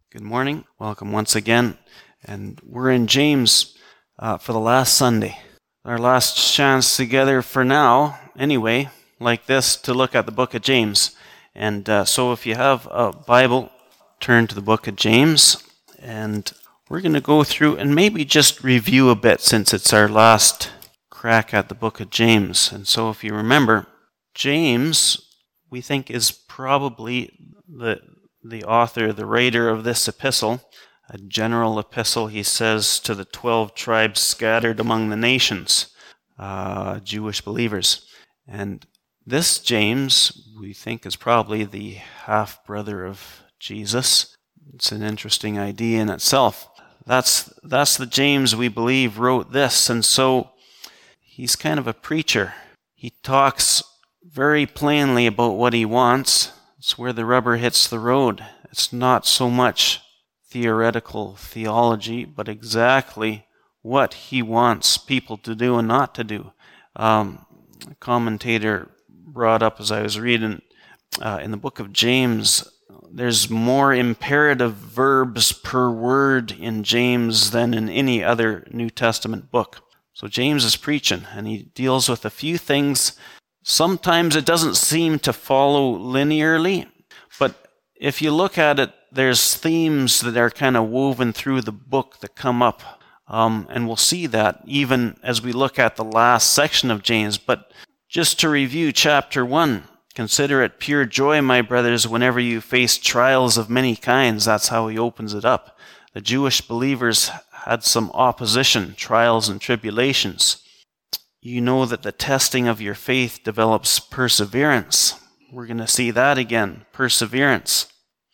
Good morning. Welcome once again. And we're in James for the last Sunday. Our last chance together for now, anyway, like this, to look at the book of James. And so if you have a Bible, turn to the book of James. And we're going to go through and maybe just review a bit since it's our last crack at the book of James. And so if you remember, James, we think, is probably the author, the writer of this epistle, a general epistle, he says, to the 12 tribes scattered among the nations, Jewish believers. And this James, we think, is probably the half-brother of Jesus. It's an interesting idea in itself. That's the James we believe wrote this, and so he's kind of a preacher. He talks very plainly about what he wants. It's where the rubber hits the road. It's not so much theoretical theology, but exactly what he wants people to do and not to do. A commentator brought up as I was reading in the book of James, there's more imperative verbs per word in James than in any other New Testament book. So James is preaching, and he deals with a few things. Sometimes it doesn't seem to follow linearly, but if you look at it, there's themes that are kind of woven through the book that come up, and we'll see that even as we look at the last section of James. But just to review chapter 1, consider it pure joy, my brothers, whenever you face trials of many kinds. That's how he opens it up. The Jewish believers had some opposition, trials and tribulations. You know that the testing of your faith develops perseverance. We're going to see that again, perseverance.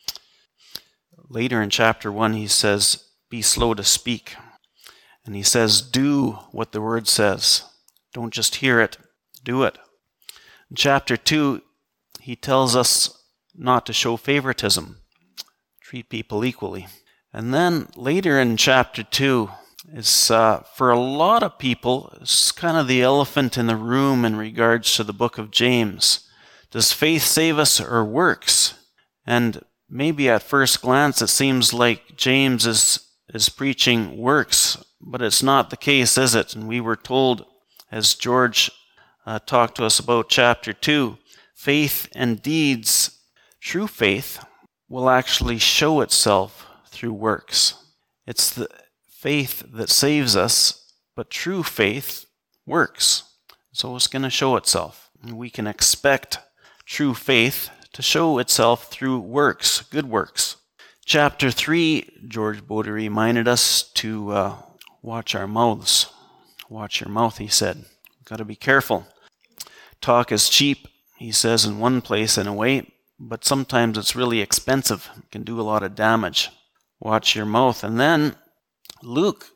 Later in chapter 1, he says, be slow to speak. And he says, do what the word says. Don't just hear it, do it. In chapter 2, he tells us not to show favoritism, treat people equally. And then later in chapter 2, is for a lot of people, it's kind of the elephant in the room in regards to the book of James. Does faith save us or works? And maybe at first glance it seems like James is preaching works, but it's not the case, is it? And we were told, as George talked to us about chapter 2, faith and deeds, true faith, will actually show itself through works. It's the faith that saves us, but true faith works. So it's going to show itself. And we can expect true faith to show itself through works, good works. Chapter 3, George Bode reminded us to watch our mouths. Watch your mouth, he said. We've got to be careful. Talk is cheap, he says in one place in a way, but sometimes it's really expensive. It can do a lot of damage. Watch your mouth. And then Luke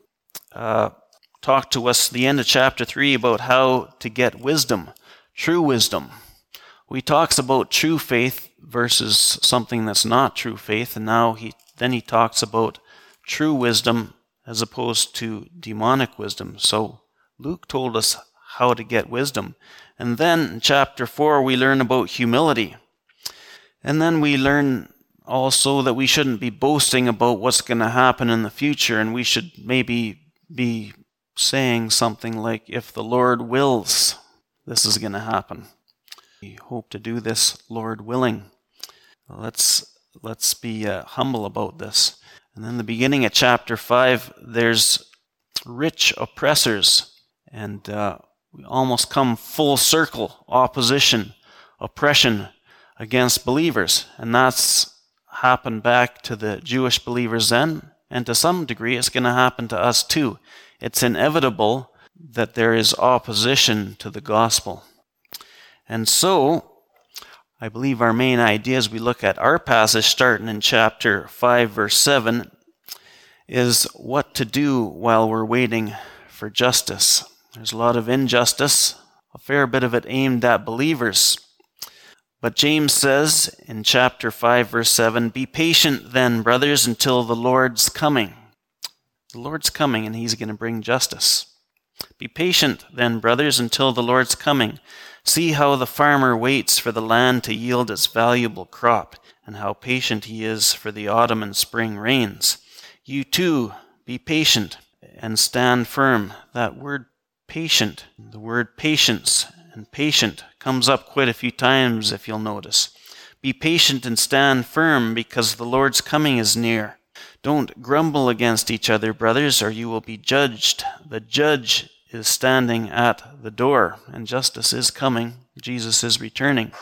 talked to us at the end of chapter 3 about how to get wisdom, true wisdom. He talks about true faith versus something that's not true faith, and now he talks about true wisdom as opposed to demonic wisdom. So Luke told us how to get wisdom. And then in chapter 4 we learn about humility. And then we learn also that we shouldn't be boasting about what's going to happen in the future, and we should maybe be saying something like, if the Lord wills, this is going to happen. We hope to do this, Lord willing. Let's be humble about this. And then the beginning of chapter 5, there's rich oppressors, and we almost come full circle, opposition, oppression against believers, and that's happened back to the Jewish believers then, and to some degree it's going to happen to us too. It's inevitable that there is opposition to the gospel. And so, I believe our main idea as we look at our passage starting in chapter 5, verse 7, is what to do while we're waiting for justice. There's a lot of injustice, a fair bit of it aimed at believers. But James says in chapter 5, verse 7, be patient then, brothers, until the Lord's coming. The Lord's coming, and he's going to bring justice. Be patient then, brothers, until the Lord's coming. See how the farmer waits for the land to yield its valuable crop, and how patient he is for the autumn and spring rains. You too, be patient and stand firm. That word patient, the word patience and patient comes up quite a few times if you'll notice. Be patient and stand firm because the Lord's coming is near. Don't grumble against each other, brothers, or you will be judged. The judge is standing at the door, and justice is coming. Jesus is returning.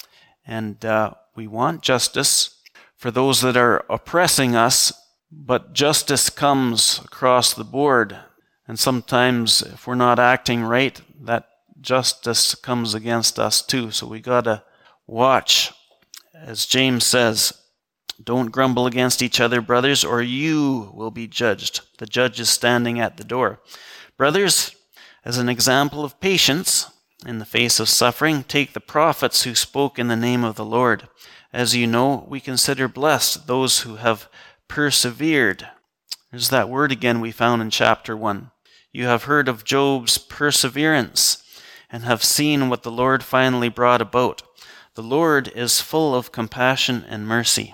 And we want justice for those that are oppressing us, but justice comes across the board. And sometimes if we're not acting right, that justice comes against us too. So we got to watch. As James says, don't grumble against each other, brothers, or you will be judged. The judge is standing at the door. Brothers, as an example of patience in the face of suffering, take the prophets who spoke in the name of the Lord. As you know, we consider blessed those who have persevered. There's that word again we found in chapter 1. You have heard of Job's perseverance and have seen what the Lord finally brought about. The Lord is full of compassion and mercy.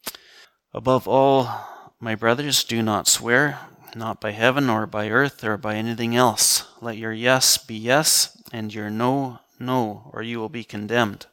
Above all, my brothers, do not swear, not by heaven or by earth or by anything else. Let your yes be yes, and your no, no, or you will be condemned.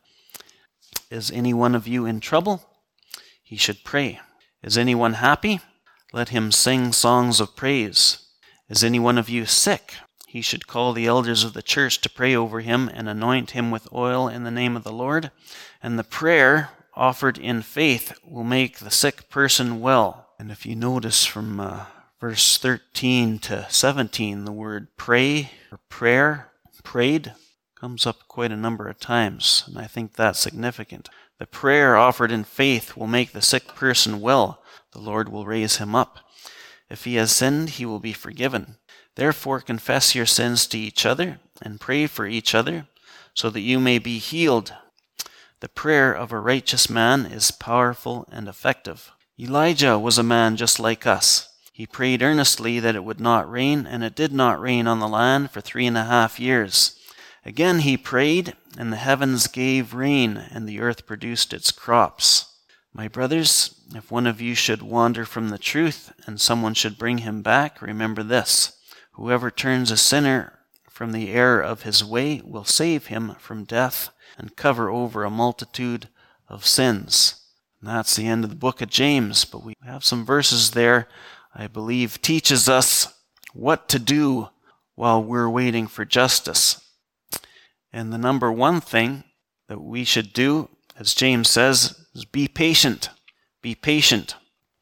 Is any one of you in trouble? He should pray. Is anyone happy? Let him sing songs of praise. Is any one of you sick? He should call the elders of the church to pray over him and anoint him with oil in the name of the Lord. And the prayer offered in faith will make the sick person well. And if you notice from verse 13 to 17, the word pray or prayer, prayed, comes up quite a number of times. And I think that's significant. The prayer offered in faith will make the sick person well. The Lord will raise him up. If he has sinned, he will be forgiven. Therefore confess your sins to each other and pray for each other so that you may be healed. The prayer of a righteous man is powerful and effective. Elijah was a man just like us. He prayed earnestly that it would not rain, and it did not rain on the land for 3.5 years. Again he prayed, and the heavens gave rain, and the earth produced its crops. My brothers, if one of you should wander from the truth, and someone should bring him back, remember this. Whoever turns a sinner from the error of his way will save him from death and cover over a multitude of sins. And that's the end of the book of James, but we have some verses there I believe teaches us what to do while we're waiting for justice. And the number one thing that we should do, as James says, is be patient. Be patient.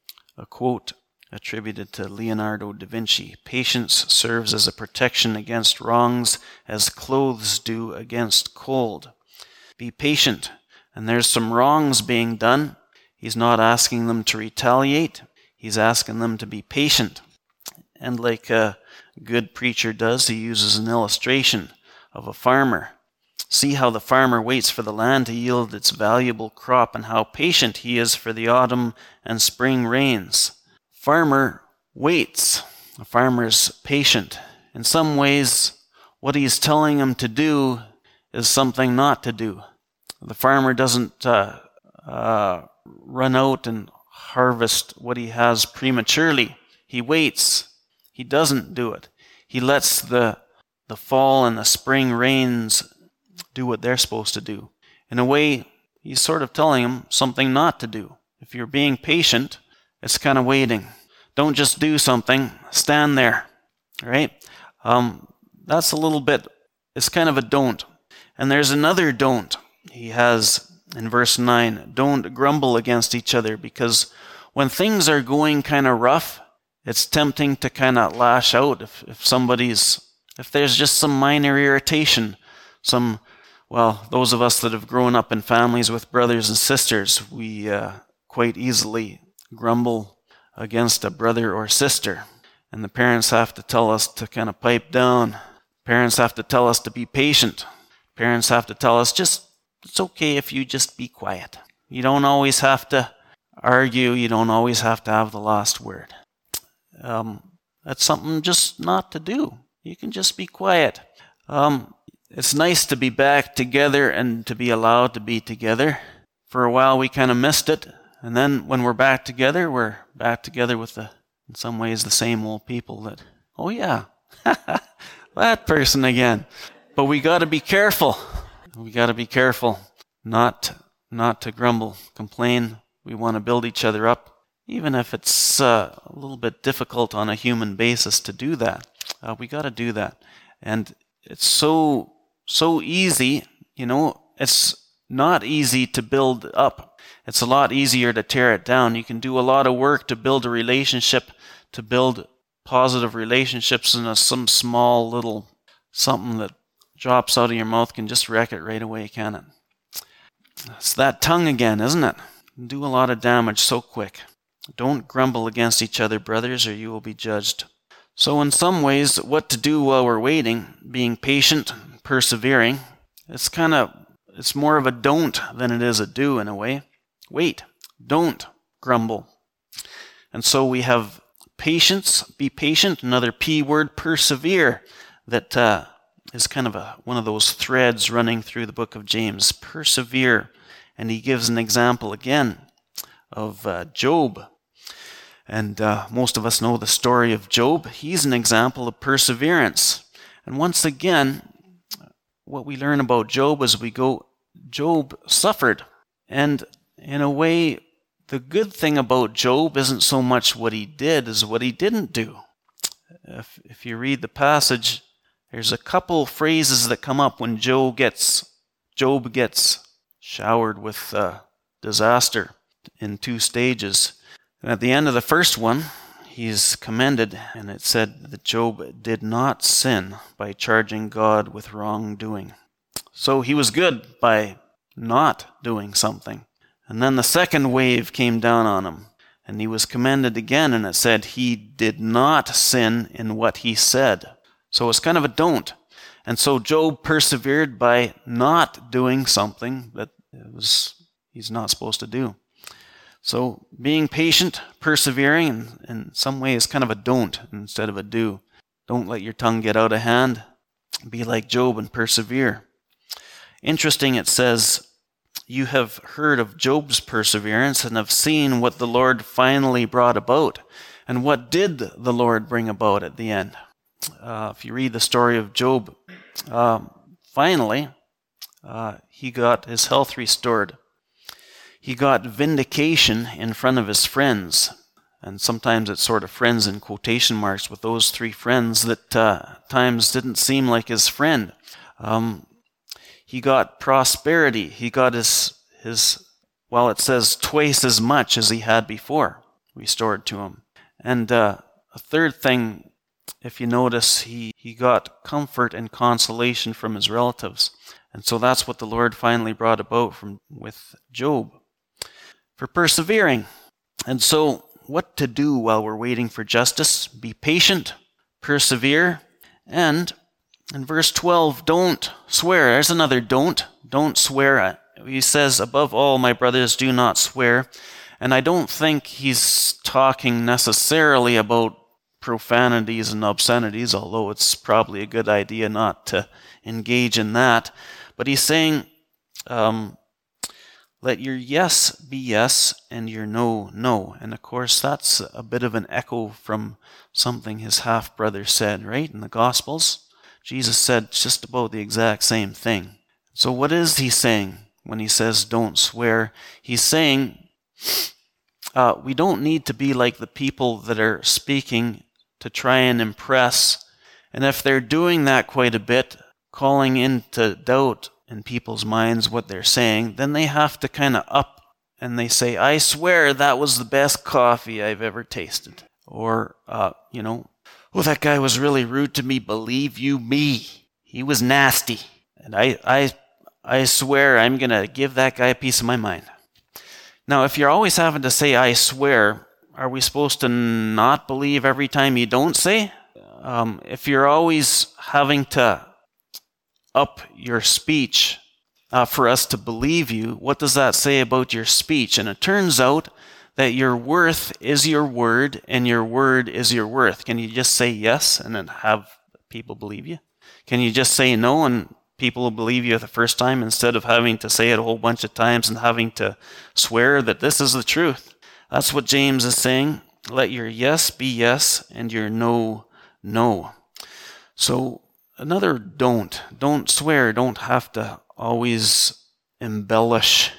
A quote attributed to Leonardo da Vinci. Patience serves as a protection against wrongs as clothes do against cold. Be patient. And there's some wrongs being done. He's not asking them to retaliate. He's asking them to be patient. And like a good preacher does, he uses an illustration of a farmer. See how the farmer waits for the land to yield its valuable crop and how patient he is for the autumn and spring rains. Farmer waits. A farmer is patient. In some ways, what he's telling him to do is something not to do. The farmer doesn't run out and harvest what he has prematurely. He waits. He doesn't do it. He lets the fall and the spring rains do what they're supposed to do. In a way, he's sort of telling him something not to do. If you're being patient, it's kind of waiting. Don't just do something. Stand there. Right? That's a little bit, it's kind of a don't. And there's another don't. He has in verse 9, don't grumble against each other, because when things are going kind of rough, it's tempting to kind of lash out if there's just some minor irritation, those of us that have grown up in families with brothers and sisters, we quite easily grumble against a brother or sister. And the parents have to tell us to kind of pipe down. Parents have to tell us to be patient. Parents have to tell us, it's okay if you just be quiet. You don't always have to argue. You don't always have to have the last word. That's something just not to do. You can just be quiet. It's nice to be back together and to be allowed to be together. for a while we kind of missed it. And then when we're back together with in some ways the same old people that, oh yeah, that person again. But we got to be careful. We got to be careful not to grumble, complain. We want to build each other up, even if it's a little bit difficult on a human basis to do that. We got to do that. And it's so easy, it's not easy to build up. It's a lot easier to tear it down. You can do a lot of work to build a relationship, to build positive relationships, and some small little something that drops out of your mouth can just wreck it right away, can it? It's that tongue again, isn't it? It can do a lot of damage so quick. Don't grumble against each other, brothers, or you will be judged. So in some ways, what to do while we're waiting, being patient, persevering, it's more of a don't than it is a do in a way. Wait, don't grumble. And so we have patience, be patient, another P word, persevere, that is kind of one of those threads running through the book of James. Persevere. And he gives an example again of Job. And most of us know the story of Job. He's an example of perseverance. And once again, what we learn about Job as we go, Job suffered. And in a way, the good thing about Job isn't so much what he did as what he didn't do. If you read the passage, there's a couple phrases that come up when Job gets showered with disaster in 2 stages. And at the end of the first one, he's commended, and it said that Job did not sin by charging God with wrongdoing. So he was good by not doing something. And then the second wave came down on him, and he was commended again, and it said he did not sin in what he said. So it's kind of a don't. And so Job persevered by not doing something that he's not supposed to do. So being patient, persevering, in some ways kind of a don't instead of a do. Don't let your tongue get out of hand. Be like Job and persevere. Interesting, it says, you have heard of Job's perseverance and have seen what the Lord finally brought about. And what did the Lord bring about at the end? If you read the story of Job, finally, he got his health restored. He got vindication in front of his friends. And sometimes it's sort of friends in quotation marks with those 3 friends that times didn't seem like his friend. He got prosperity. He got his it says twice as much as he had before restored to him. And a third thing, if you notice, he got comfort and consolation from his relatives. And so that's what the Lord finally brought about with Job. For persevering. And so what to do while we're waiting for justice? Be patient, persevere, and in verse 12, don't swear. There's another don't. Don't swear. He says, above all, my brothers, do not swear. And I don't think he's talking necessarily about profanities and obscenities, although it's probably a good idea not to engage in that. But he's saying, let your yes be yes and your no, no. And of course, that's a bit of an echo from something his half-brother said, right, in the Gospels. Jesus said just about the exact same thing. So what is he saying when he says don't swear? He's saying we don't need to be like the people that are speaking to try and impress. And if they're doing that quite a bit, calling into doubt in people's minds what they're saying, then they have to kind of up and they say, I swear that was the best coffee I've ever tasted. Or, oh, that guy was really rude to me. Believe you me, he was nasty. And I swear I'm going to give that guy a piece of my mind. Now, if you're always having to say, I swear, are we supposed to not believe every time you don't say? If you're always having to up your speech for us to believe you, what does that say about your speech? And it turns out that your worth is your word and your word is your worth. Can you just say yes and then have people believe you? Can you just say no and people will believe you the first time instead of having to say it a whole bunch of times and having to swear that this is the truth. That's what James is saying. Let your yes be yes and your no, no. So another don't. Don't swear. Don't have to always embellish.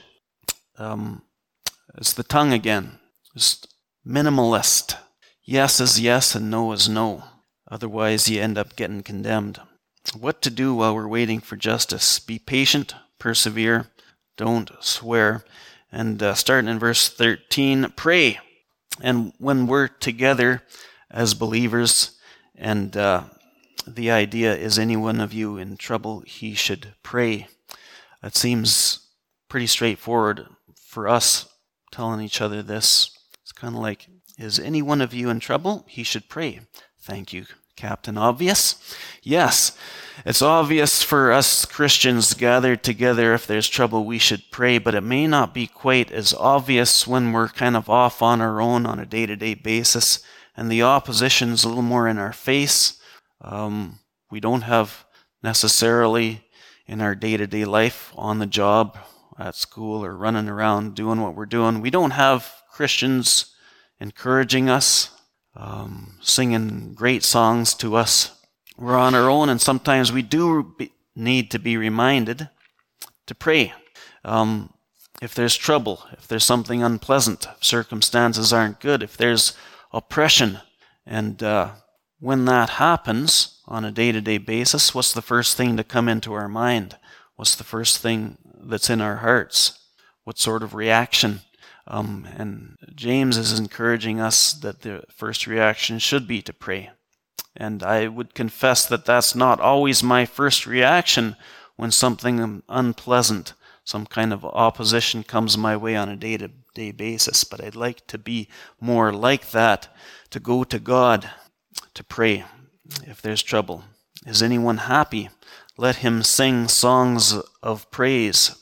It's the tongue again. Just minimalist. Yes is yes and no is no. Otherwise, you end up getting condemned. What to do while we're waiting for justice? Be patient, persevere, don't swear. And starting in verse 13, pray. And when we're together as believers, and the idea is any one of you in trouble, he should pray. It seems pretty straightforward for us telling each other this. It's kind of like, is any one of you in trouble? He should pray. Thank you, Captain Obvious. Yes, it's obvious for us Christians gathered together. If there's trouble, we should pray, but it may not be quite as obvious when we're kind of off on our own on a day-to-day basis, and the opposition's a little more in our face. We don't have necessarily in our day-to-day life, on the job, at school, or running around doing what we're doing, we don't have Christians encouraging us, singing great songs to us. We're on our own, and sometimes we do need to be reminded to pray. If there's trouble, if there's something unpleasant, if circumstances aren't good, if there's oppression, and when that happens on a day-to-day basis, what's the first thing to come into our mind? What's the first thing that's in our hearts? What sort of reaction? And James is encouraging us that the first reaction should be to pray. And I would confess that that's not always my first reaction when something unpleasant, some kind of opposition comes my way on a day-to-day basis. But I'd like to be more like that, to go to God, to pray if there's trouble. Is anyone happy? Let him sing songs of praise.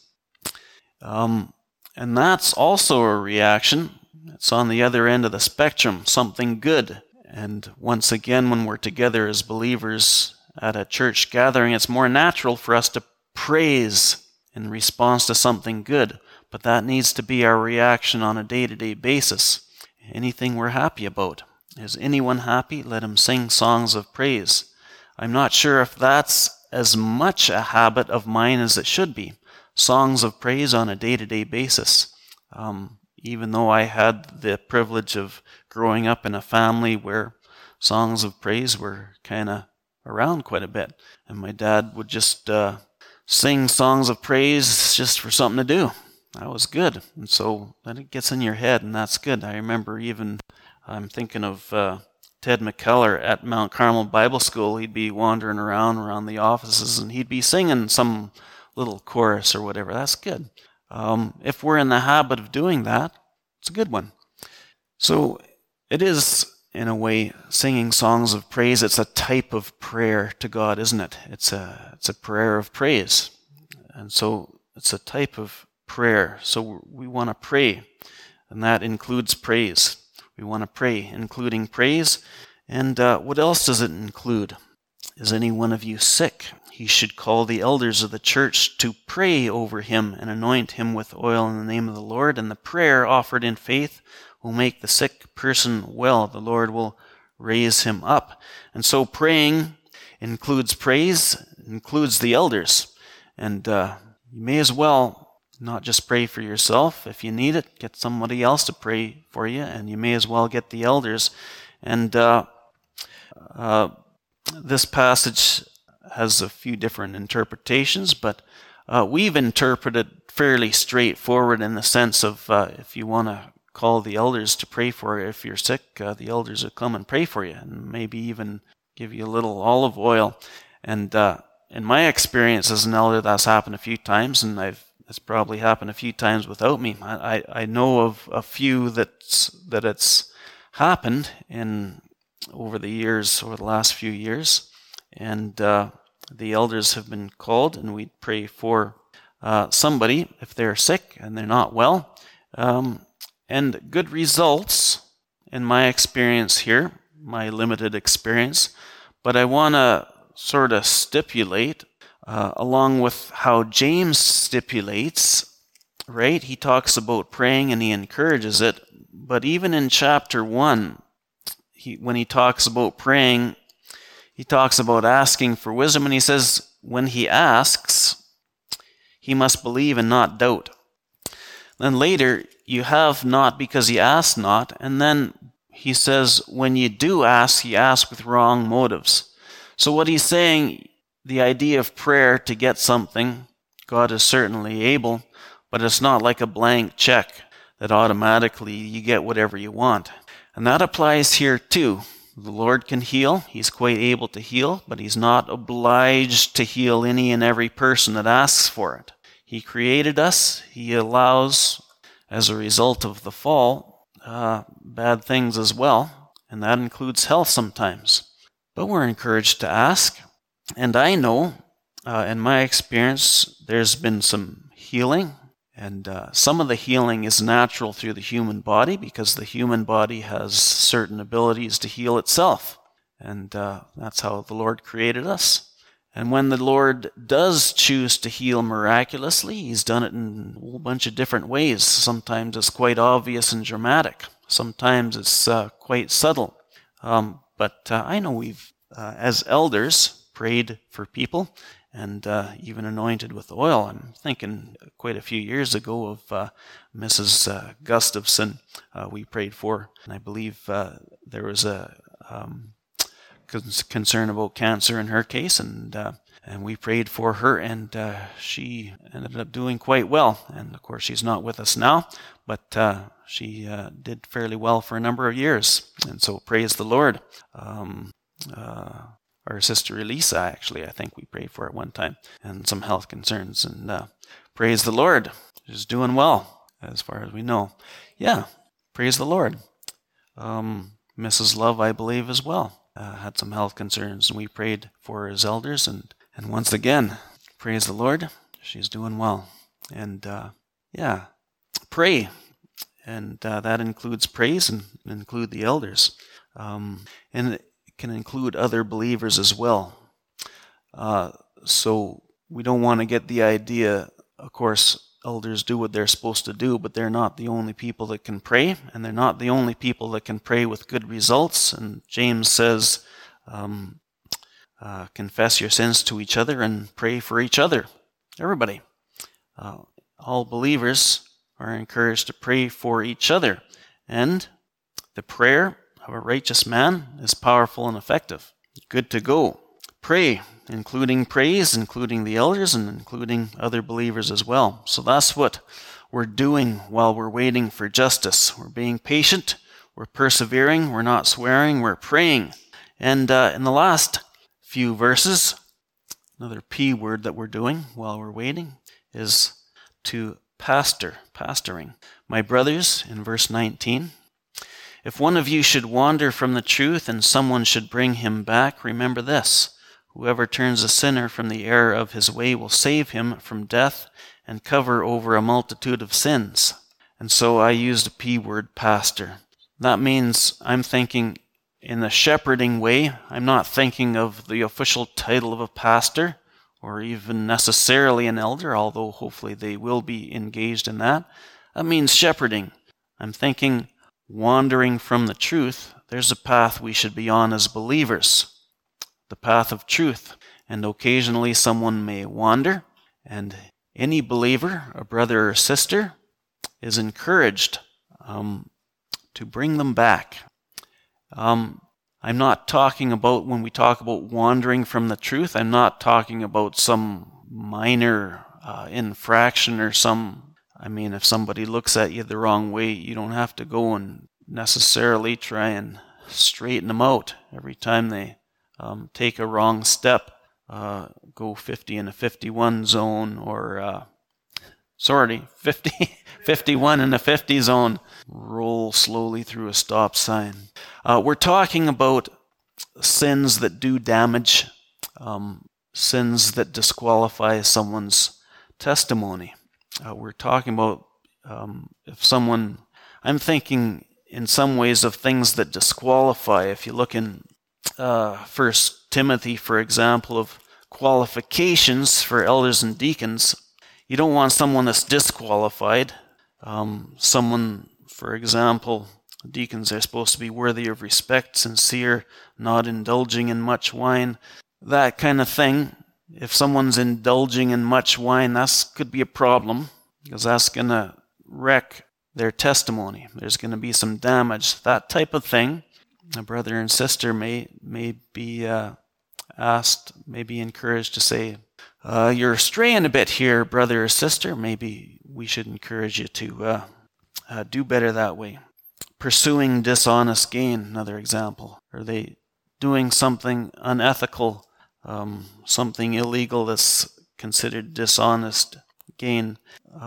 And that's also a reaction. It's on the other end of the spectrum, something good. And once again, when we're together as believers at a church gathering, it's more natural for us to praise in response to something good. But that needs to be our reaction on a day-to-day basis. Anything we're happy about. Is anyone happy? Let him sing songs of praise. I'm not sure if that's as much a habit of mine as it should be. Songs of praise on a day-to-day basis. Even though I had the privilege of growing up in a family where songs of praise were kind of around quite a bit. And my dad would just sing songs of praise just for something to do. That was good. And so then it gets in your head, and that's good. I remember I'm thinking of Ted McKellar at Mount Carmel Bible School. He'd be wandering around the offices, and he'd be singing some little chorus or whatever. That's good. If we're in the habit of doing that, it's a good one. So it is, in a way, singing songs of praise. It's a type of prayer to God, isn't it? It's a prayer of praise. And so it's a type of prayer. So we want to pray, and that includes praise. We want to pray, including praise. And what else does it include? Is any one of you sick? He should call the elders of the church to pray over him and anoint him with oil in the name of the Lord. And the prayer offered in faith will make the sick person well. The Lord will raise him up. And so praying includes praise, includes the elders. And you may as well not just pray for yourself. If you need it, get somebody else to pray for you. And you may as well get the elders. And this passage has a few different interpretations, but we've interpreted fairly straightforward in the sense of if you want to call the elders to pray for you if you're sick, the elders will come and pray for you and maybe even give you a little olive oil. And in my experience as an elder, that's happened a few times, and it's probably happened a few times without me. I know of a few that it's happened over the last few years. And the elders have been called, and we pray for somebody if they're sick and they're not well. And good results, in my experience here, my limited experience. But I want to sort of stipulate along with how James stipulates, right? He talks about praying and he encourages it. But even in chapter 1, when he talks about praying, he talks about asking for wisdom, and he says when he asks, he must believe and not doubt. Then later, you have not because ye ask not, and then he says when you do ask, you ask with wrong motives. So what he's saying, the idea of prayer to get something, God is certainly able, but it's not like a blank check that automatically you get whatever you want. And that applies here too. The Lord can heal. He's quite able to heal, but he's not obliged to heal any and every person that asks for it. He created us. He allows, as a result of the fall, bad things as well, and that includes health sometimes. But we're encouraged to ask. And I know, in my experience, there's been some healing, and some of the healing is natural through the human body because the human body has certain abilities to heal itself. And that's how the Lord created us. And when the Lord does choose to heal miraculously, he's done it in a whole bunch of different ways. Sometimes it's quite obvious and dramatic. Sometimes it's quite subtle. But I know we've, as elders, prayed for people and even anointed with oil. I'm thinking quite a few years ago of Mrs. Gustafson we prayed for. And I believe there was a concern about cancer in her case, and we prayed for her, and she ended up doing quite well. And of course, she's not with us now, but she did fairly well for a number of years. And so praise the Lord. Our sister Elisa, actually, I think we prayed for at one time, and some health concerns. And praise the Lord. She's doing well, as far as we know. Yeah, praise the Lord. Mrs. Love, I believe, as well, had some health concerns, and we prayed for her as elders. And once again, praise the Lord. She's doing well. And yeah, pray. And that includes praise and include the elders. And can include other believers as well. So we don't want to get the idea, of course, elders do what they're supposed to do, but they're not the only people that can pray, and they're not the only people that can pray with good results. And James says, confess your sins to each other and pray for each other. Everybody. All believers are encouraged to pray for each other. And the prayer of a righteous man is powerful and effective. Good to go. Pray, including praise, including the elders, and including other believers as well. So that's what we're doing while we're waiting for justice. We're being patient, we're persevering, we're not swearing, we're praying. And in the last few verses, another P word that we're doing while we're waiting is to pastoring. My brothers, in verse 19, if one of you should wander from the truth and someone should bring him back, remember this. Whoever turns a sinner from the error of his way will save him from death and cover over a multitude of sins. And so I used a P word, pastor. That means I'm thinking in the shepherding way. I'm not thinking of the official title of a pastor or even necessarily an elder, although hopefully they will be engaged in that. That means shepherding. I'm thinking wandering from the truth. There's a path we should be on as believers, the path of truth. And occasionally someone may wander, and any believer, a brother or sister, is encouraged to bring them back. I'm not talking about, when we talk about wandering from the truth, I'm not talking about some minor infraction or if somebody looks at you the wrong way, you don't have to go and necessarily try and straighten them out every time they take a wrong step. Go 50 in a 51 zone, or 51 in a 50 zone. Roll slowly through a stop sign. We're talking about sins that do damage, sins that disqualify someone's testimony. We're talking about if someone, I'm thinking in some ways of things that disqualify. If you look in 1 Timothy, for example, of qualifications for elders and deacons. You don't want someone that's disqualified. Someone, for example, deacons are supposed to be worthy of respect, sincere, not indulging in much wine, that kind of thing. If someone's indulging in much wine, that could be a problem, because that's going to wreck their testimony. There's going to be some damage. That type of thing. A brother and sister may be asked, may be encouraged to say, you're straying a bit here, brother or sister. Maybe we should encourage you to do better that way. Pursuing dishonest gain, another example. Are they doing something unethical, something illegal that's considered dishonest gain?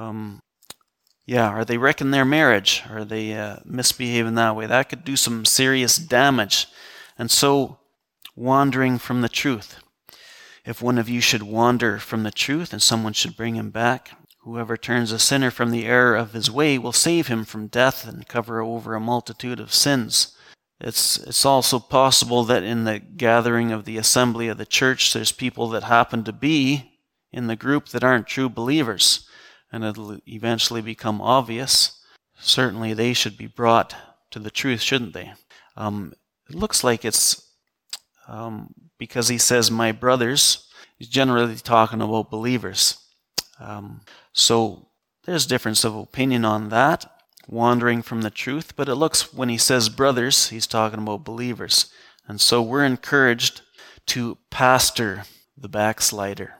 Are they wrecking their marriage? Are they misbehaving that way? That could do some serious damage. And so, wandering from the truth. If one of you should wander from the truth and someone should bring him back, whoever turns a sinner from the error of his way will save him from death and cover over a multitude of sins. It's also possible that in the gathering of the assembly of the church, there's people that happen to be in the group that aren't true believers, and it'll eventually become obvious. Certainly they should be brought to the truth, shouldn't they? It looks like it's because he says, my brothers, he's generally talking about believers. So there's difference of opinion on that, wandering from the truth, but it looks when he says brothers, he's talking about believers. And so we're encouraged to pastor the backslider,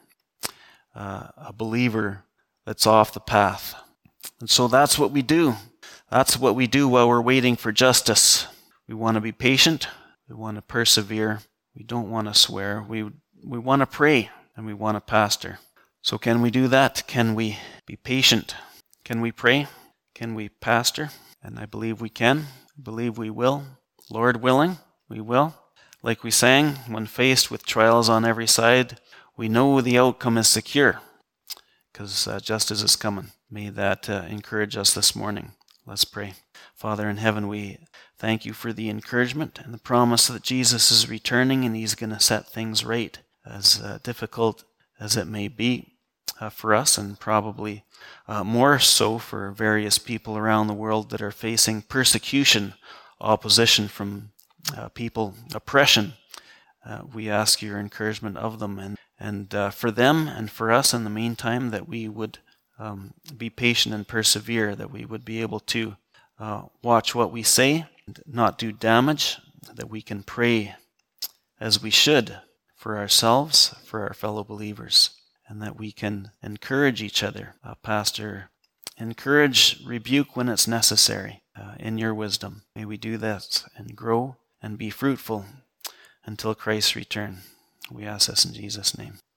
a believer that's off the path. And so that's what we do. That's what we do while we're waiting for justice. We want to be patient. We want to persevere. We don't want to swear. We want to pray, and we want to pastor. So can we do that? Can we be patient? Can we pray? Can we pastor? And I believe we can. I believe we will. Lord willing, we will. Like we sang, when faced with trials on every side, we know the outcome is secure, because justice is coming. May that encourage us this morning. Let's pray. Father in heaven, we thank you for the encouragement and the promise that Jesus is returning and he's going to set things right, as difficult as it may be for us, and probably more so for various people around the world that are facing persecution, opposition from people, oppression. We ask your encouragement of them, and for them and for us in the meantime, that we would be patient and persevere, that we would be able to watch what we say and not do damage, that we can pray as we should for ourselves, for our fellow believers, and that we can encourage each other. Pastor, encourage, rebuke when it's necessary in your wisdom. May we do that and grow and be fruitful until Christ's return. We ask this in Jesus' name.